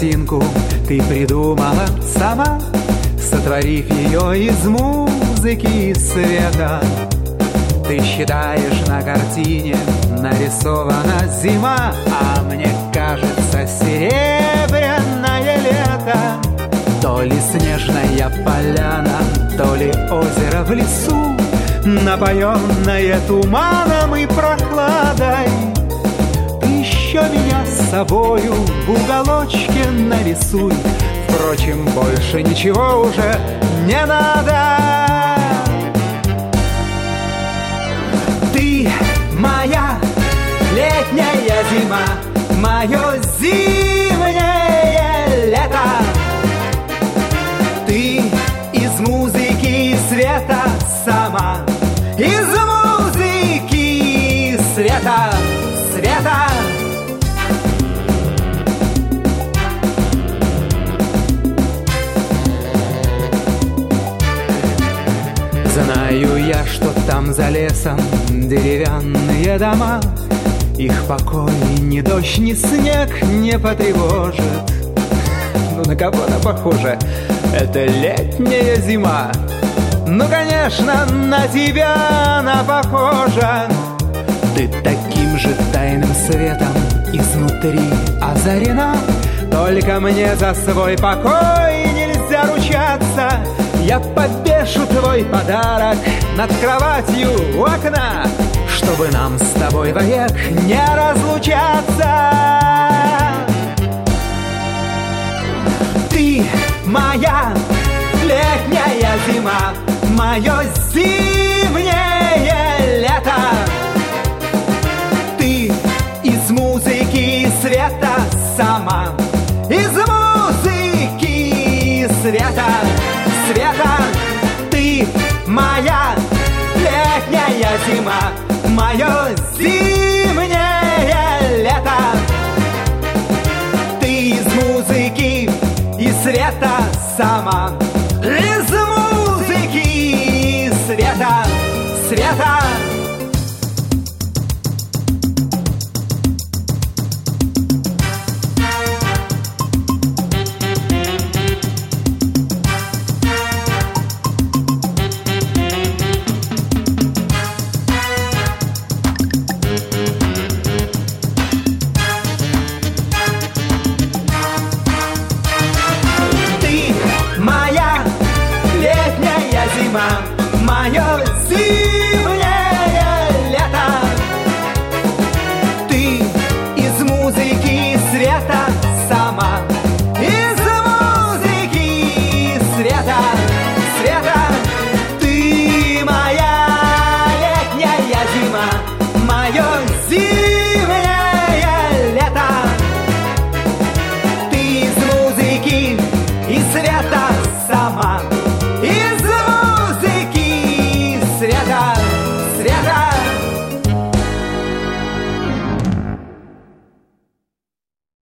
картинку ты придумала сама, сотворив ее из музыки и света. Ты считаешь, на картине нарисована зима, а мне кажется, серебряное лето. То ли снежная поляна, то ли озеро в лесу, напоенное туманом и прохладой. Ты еще меня с собою в уголочке нарисуй. Впрочем, больше ничего уже не надо. Ты моя летняя зима, мое зимнее лето. Ты из музыки и света сама, из музыки и света, света. Знаю я, что там за лесом деревянные дома, их покой ни дождь, ни снег не потревожит. Ну на кого она похожа? Это летняя зима. Ну конечно, на тебя она похожа. Ты таким же тайным светом изнутри озарена. Только мне за свой покой нельзя ручаться. Я повешу твой подарок над кроватью у окна, чтобы нам с тобой вовек не разлучаться. Ты моя летняя зима, мое зимнее лето. Ты из музыки и света сама, из музыки и света, света. Ты моя летняя зима, мое зимнее лето. Ты из музыки и света сама, из музыки и света, света. Моя летняя зима,